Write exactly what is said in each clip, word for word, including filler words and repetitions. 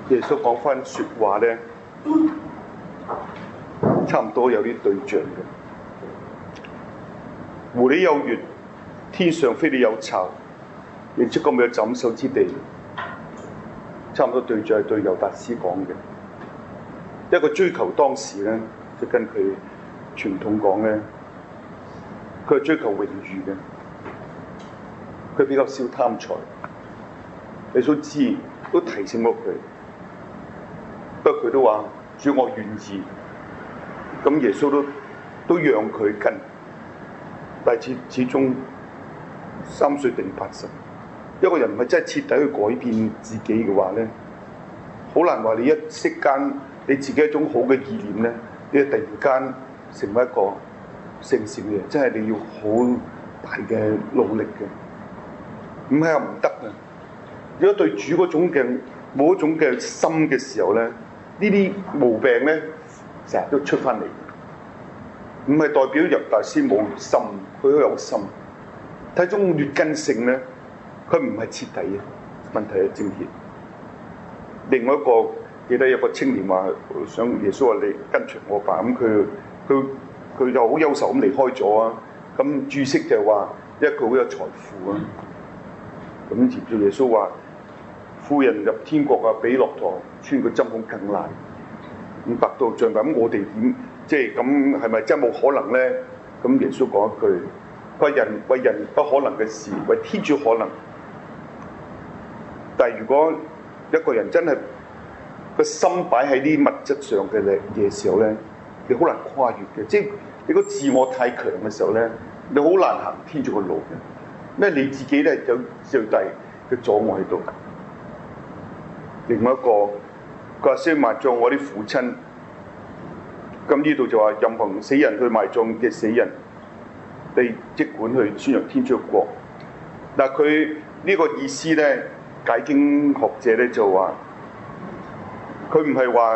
耶穌講翻説話咧，差唔多有啲對象嘅。狐狸有穴，天上飛鳥有巢，亦即咁有枕首之地。差唔多對象係對猶達斯講嘅。一個追求當時咧，就跟佢傳統講咧，佢係追求榮譽嘅，佢比較少貪財。耶穌知都提醒過佢，不過佢都話：主，我願意。咁耶穌都都讓佢跟，但係始始終三歲定八十。一個人唔係真係徹底去改變自己嘅話咧，好難話你一息間你自己一種好嘅意念咧，你突然間成為一個聖善嘅人，真係你要好大嘅努力嘅。唔係話唔得啊！如果對主嗰種嘅冇一種嘅心嘅時候咧，呢啲毛病咧成日都出翻嚟。唔係代表猶大師冇心，佢都有心。睇種劣根性咧。佢唔係徹底嘅問題係症結。另外一個記得有個青年話想耶穌話你跟隨我吧，咁佢佢佢就好憂愁咁離開咗啊。咁注釋就係話，因為佢好有財富啊。咁接住耶穌話：富人入天國啊，比駱駝穿個針孔更難。咁百度像咁，我哋點即係咁係咪真係冇可能咧？咁耶穌講一句：佢話人為人不可能嘅事，為天主可能。但係如果一個人真係個心擺喺啲物質上嘅嘢時候咧，你好難跨越嘅。即係你個自我太強嘅時候咧，你好難行天主嘅路嘅。因為你自己咧有最大嘅阻礙喺度。另外一個佢話先埋葬我啲父親，咁呢度就話任何死人去埋葬嘅死人，你即管去宣揚天主嘅國。嗱，佢呢個意思咧。解經學者咧就話，佢唔係話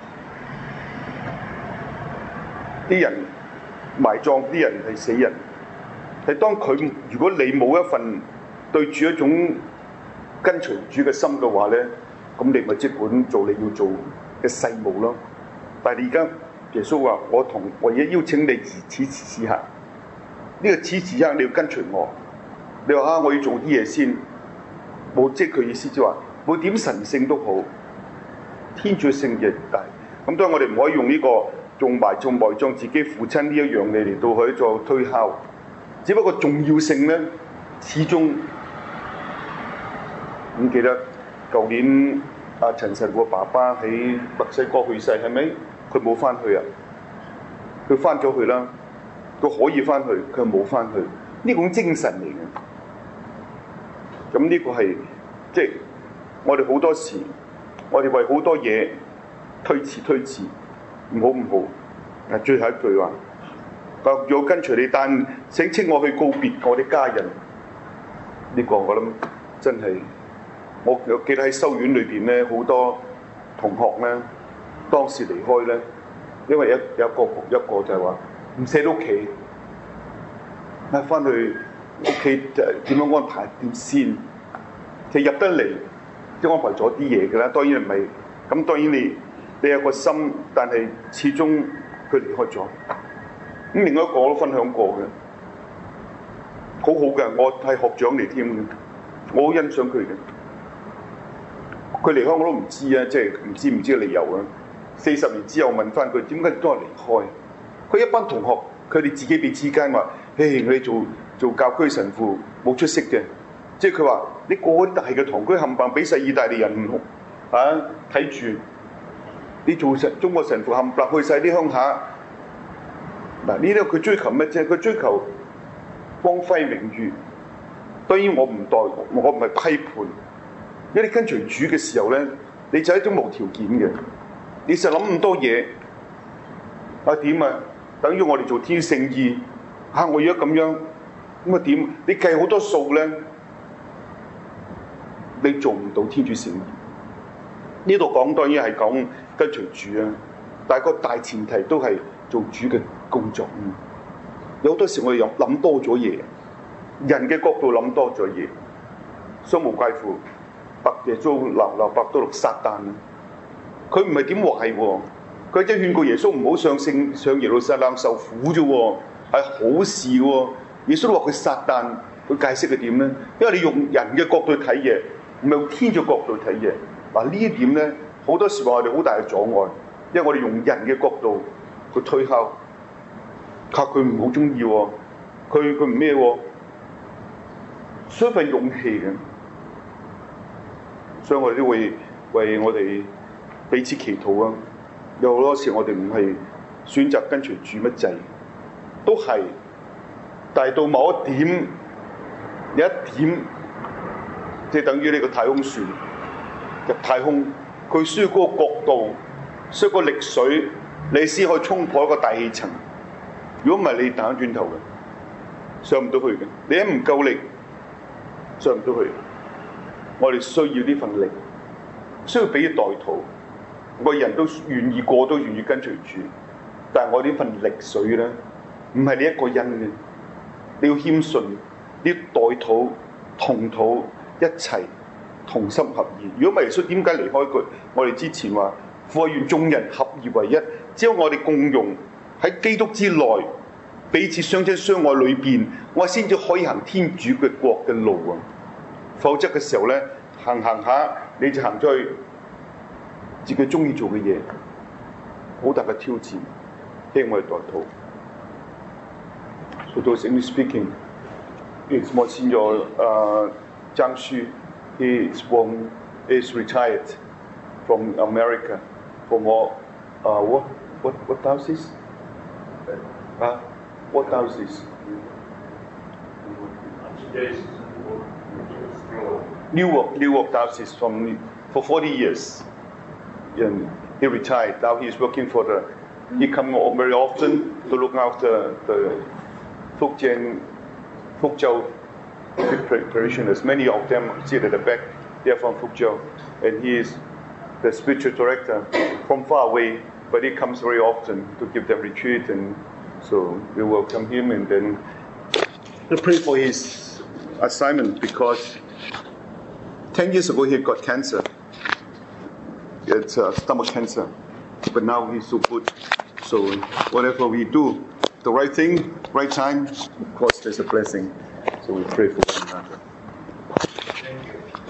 啲人埋葬啲人係死人，係當佢如果你冇一份對住一種跟隨主嘅心嘅話咧，咁你咪即管做你要做嘅世務咯。但係你而家耶穌話：我同我而家邀請你此時此刻，呢、這個此時此刻你要跟隨我。你話啊，我要做啲嘢先。冇，即係佢意思就話冇點神聖都好，天主聖亦大。咁當然我哋唔可以用呢、這個用埋葬埋葬自己父親呢一樣嘢嚟到去做推敲。只不過重要性咧，始終咁記得舊年阿陳神父爸爸喺墨西哥去世，係咪？佢冇翻去啊？佢翻咗去啦，佢可以翻去，佢冇翻去。呢種精神嚟嘅。咁呢個係即係我哋好多時，我哋為好多嘢推遲推遲，唔好唔好。啊，最後一句話，我要跟隨你，但請請我去告別我啲家人。呢、這個我諗真係，我記得喺修院裏邊咧，好多同學咧，當時離開咧，因為一有一個一個就係話唔捨得屋企，啊翻去。屋企就點樣安排點先？就入得嚟，即係安排咗啲嘢嘅啦。當然唔係，咁當然你你有個心，但係始終佢離開咗。咁另外一個我都分享過嘅，好好嘅，我係學長嚟添嘅，我好欣賞佢嘅。佢離開我都唔知啊，即係唔知唔知個理由啊。四十年之後問翻佢點解都係離開？佢一班同學，佢哋自己彼此間話：嘿，佢哋做。做教區神父冇出息嘅，即係佢話你個個大嘅堂區冚唪唥俾晒意大利人啊睇住，你做神中國神父冚唪唥去晒啲鄉下。嗱，呢啲佢追求乜啫？佢追求光輝榮譽。當然我唔代，我唔係批判。因為你跟隨主嘅時候咧，你就係一種無條件嘅。你實諗咁多嘢啊點啊？等於我哋做天主聖意嚇，我而家咁樣。咁啊點？你計好多數咧，你做唔到天主聖意。呢度講當然係講跟隨主啊，但係個大前提都係做主嘅工作。有好多時我哋又諗多咗嘢，人嘅角度諗多咗嘢，相無怪乎白耶穌流流白多祿撒旦啊！ 佢唔係點壞喎，佢即係勸告耶穌唔好上聖上耶路撒冷受苦啫喎，係好事喎。耶穌都話佢撒旦，佢解釋係點咧？因為你用人嘅角度去睇嘢，唔係用天嘅角度去睇嘢。嗱呢一點咧，好多時候我哋好大嘅阻礙，因為我哋用人嘅角度去推敲，靠佢唔好中意喎，佢佢唔咩喎，需要份勇氣嘅。所以我哋都會為我哋彼此祈禱啊！有好多時我哋唔係選擇跟隨主乜滯，都係，但係到某一點，有一點，即係等於呢個太空船入太空，佢需要嗰個角度，需要個力水，你先可以衝破一個大氣層。如果唔係，你彈轉頭嘅，上唔到去嘅。你一唔夠力，上唔到去。我哋需要呢份力，需要俾佢代禱。個人都願意過，都願意跟隨主。但係我呢份力水咧，唔係你一個人嘅，你要謙遜，你要代禱、同禱一齊同心合意。如果唔係，耶穌點解離開佢？我哋之前話，父願眾人合而為一，只有我哋共融喺基督之內，彼此相親相愛裏邊，我先至可以行天主嘅國嘅路啊！否則嘅時候咧，行行下你就行出去自己中意做嘅嘢，好大嘅挑戰。希望我哋代禱。So those English speaking, it's Monsignor uh, Zhang Xu. He is from is retired from America. From what uh, what what what diocese? Uh, what diocese? Newark, Newark diocese from for forty years. And he retired. Now he's working for the. He comes very often to look after the Fukjian, Fukzhou parishioners. Many of them sit at the back. They are from Fukzhou, and he is the spiritual director from far away. But he comes very often to give them retreat, and so we welcome him. And then we pray for his assignment because. Ten years ago, he got cancer. It's uh, stomach cancer. But now he's so good. So whatever we do, the right thing, right time, of course, there's a blessing. So we pray for one another. Thank you.